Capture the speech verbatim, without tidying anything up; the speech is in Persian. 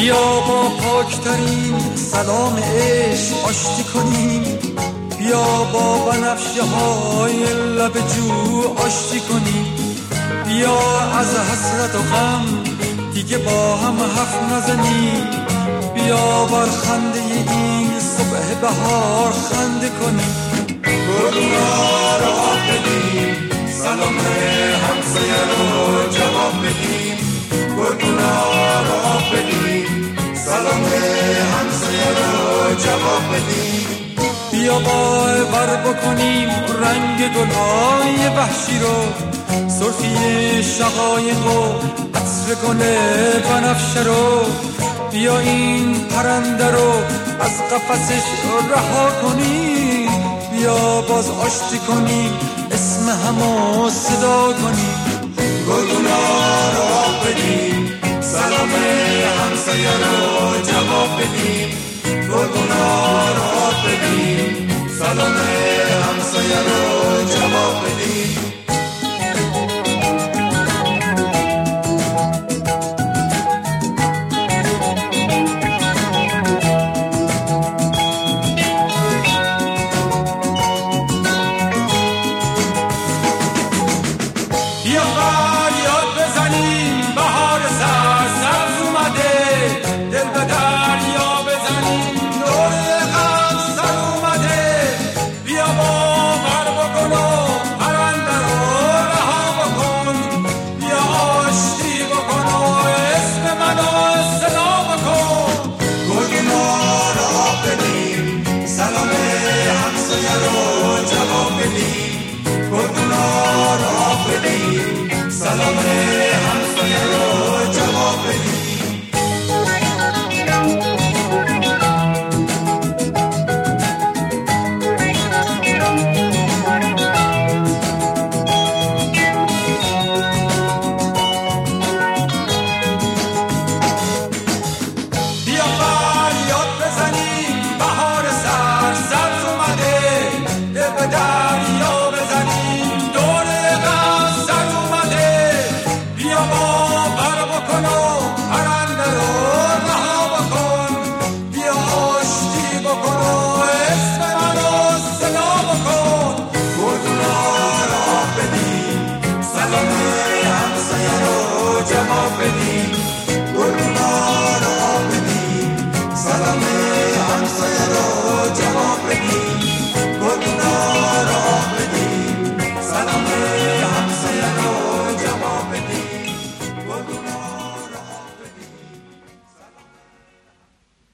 بیا با پاکترین سلام عشق آشتی کنیم، بیا با بنفشه های لب جو آشتی کنیم، بیا از حسرت و غم دیگه با هم حرف نزنیم، بیا بر خنده این صبح بهار خنده کنیم. گلونا رو آب بدیم، سلام همسایه رو جواب بدیم، گلونا رو آب بدیم، سلام همسایه رو جواب بدیم. بیا باور بکنیم رنگ گلهای وحشی رو، سرفی شقایق و عطر گل بنفشه رو، بیا این پرنده رو از قفسش رها کنیم، بیا باز آشتی کنیم اسم همو صدا کنیم. گلونا رو آب بدیم، سلام همسایه رو جواب بدیم، گلونا رو آب بدیم، سلام همسایه رو جواب بدیم. سلام همسایه رو جواب بدیم. بیا فریاد بزنیم بهار سر سبز اومده، دل به دریا بزنیم دور غم سر اومده، بیا باور بکن و پرنده رو رها بکن، بیا آشتی بکن و اسم منو صدا بکن. گلونا رو آب بدیم، سلام همسایه رو جواب بدیم،